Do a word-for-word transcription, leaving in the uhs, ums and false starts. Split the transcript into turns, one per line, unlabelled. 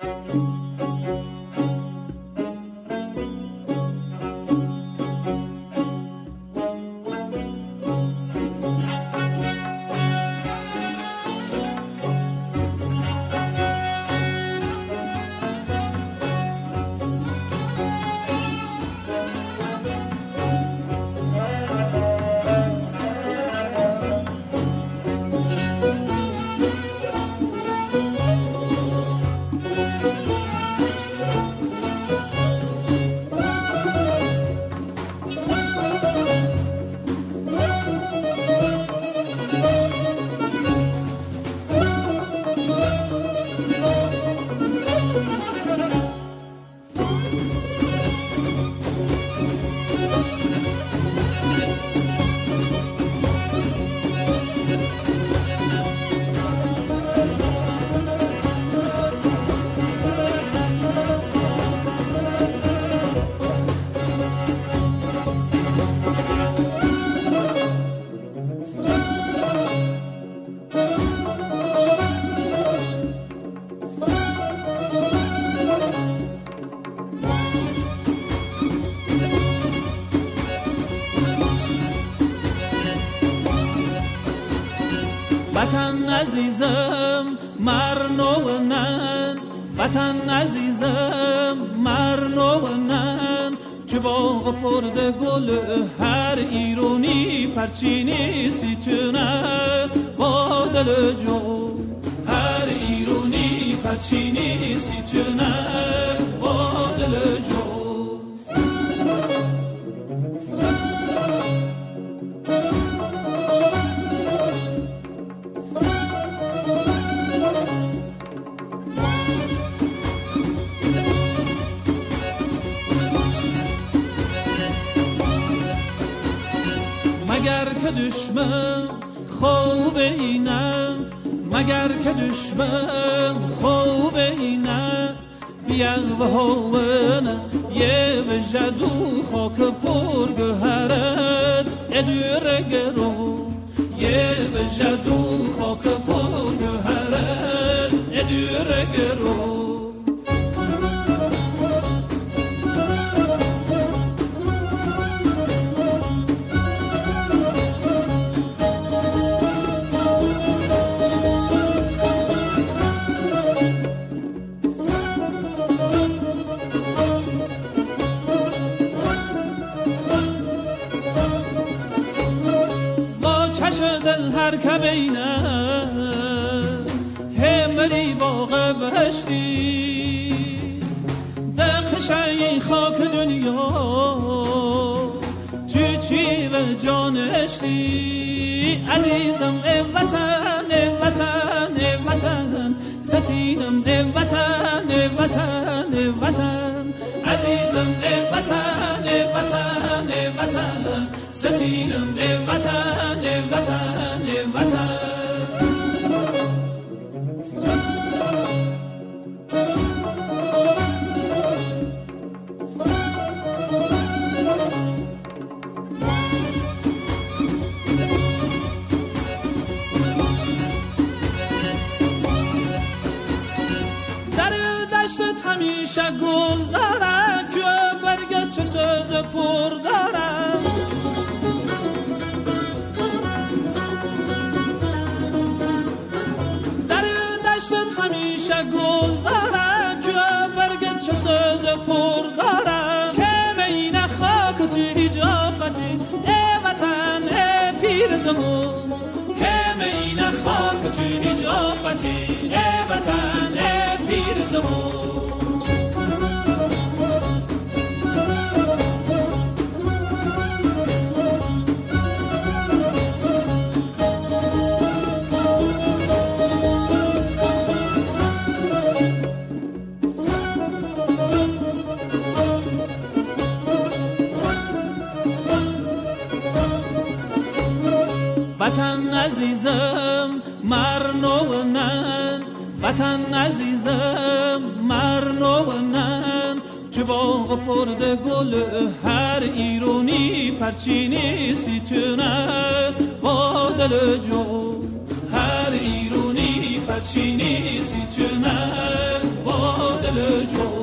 وطن عزیزم مرنونن، وطن عزیزم مرنونن، تو باغ پرده گل هر ایرونی پرچینی سیتونه با دل جو، هر ایرونی پرچینی سیتونه با دل جو. مگر که دشمن خوب اینم، مگر که دشمن خوب اینم، بیان و هونه یه وجدو خاک پر گهرد ادور گرو، یه وجدو خاک پر گهرد ادور گرو. دل هر که بینه همری باغ بهشتی، دخشه خاک دنیا تو چی به جانشتی. عزیزم ای وطن ای وطن ای وطن ستینم ای وطن ای وطن ای وطن، عزیزم ای وطن ای وطن ای وطن ستینم ای وطن ای وطن ای وطن. همیشه گل زاره که برگه چه سوز پر داره، در دشتت همیشه گل زاره که برگه چه سوز پر داره، که بین خاک تو هجافتی ای وطن ای پیر زمون، که بین خاک تو هجافتی ای وطن ای پیر زمون. وطن عزیزم مرنونن، وطن عزیزم مرنونن، تو باغ پرده گل هر ایرونی پرچینی سیتونه با دل جو، هر ایرونی پرچینی سیتونه با دل جو